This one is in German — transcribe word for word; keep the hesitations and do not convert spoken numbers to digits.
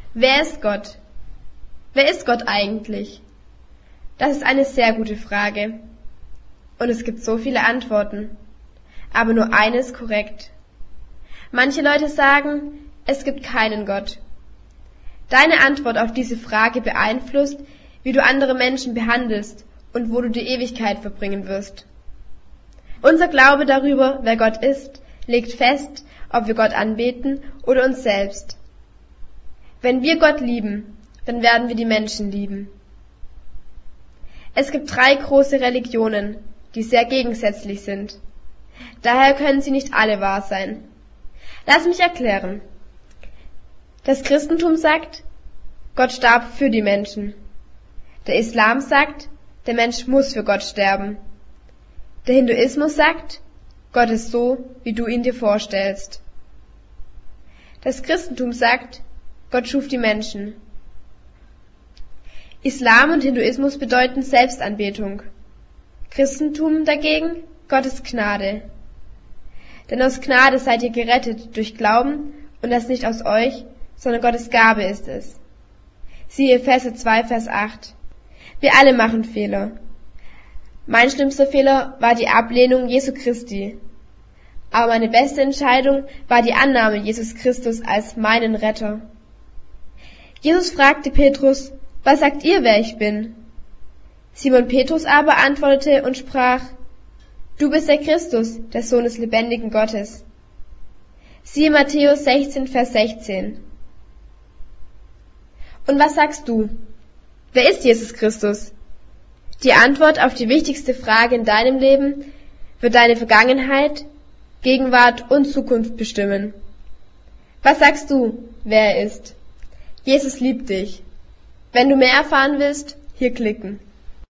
Wer ist Gott? Wer ist Gott eigentlich? Das ist eine sehr gute Frage. Und es gibt so viele Antworten. Aber nur eine ist korrekt. Manche Leute sagen, es gibt keinen Gott. Deine Antwort auf diese Frage beeinflusst, wie du andere Menschen behandelst und wo du die Ewigkeit verbringen wirst. Unser Glaube darüber, wer Gott ist, legt fest, ob wir Gott anbeten oder uns selbst. Wenn wir Gott lieben, dann werden wir die Menschen lieben. Es gibt drei große Religionen, die sehr gegensätzlich sind. Daher können sie nicht alle wahr sein. Lass mich erklären. Das Christentum sagt, Gott starb für die Menschen. Der Islam sagt, der Mensch muss für Gott sterben. Der Hinduismus sagt, Gott ist so, wie du ihn dir vorstellst. Das Christentum sagt, Gott schuf die Menschen. Islam und Hinduismus bedeuten Selbstanbetung. Christentum dagegen, Gottes Gnade. Denn aus Gnade seid ihr gerettet durch Glauben und das nicht aus euch, sondern Gottes Gabe ist es. Siehe Epheser zwei, Vers acht. Wir alle machen Fehler. Mein schlimmster Fehler war die Ablehnung Jesu Christi. Aber meine beste Entscheidung war die Annahme Jesus Christus als meinen Retter. Jesus fragte Petrus, was sagt ihr, wer ich bin? Simon Petrus aber antwortete und sprach, du bist der Christus, der Sohn des lebendigen Gottes. Siehe Matthäus sechzehn, Vers sechzehn. Und was sagst du? Wer ist Jesus Christus? Die Antwort auf die wichtigste Frage in deinem Leben wird deine Vergangenheit, Gegenwart und Zukunft bestimmen. Was sagst du, wer er ist? Jesus liebt dich. Wenn du mehr erfahren willst, hier klicken.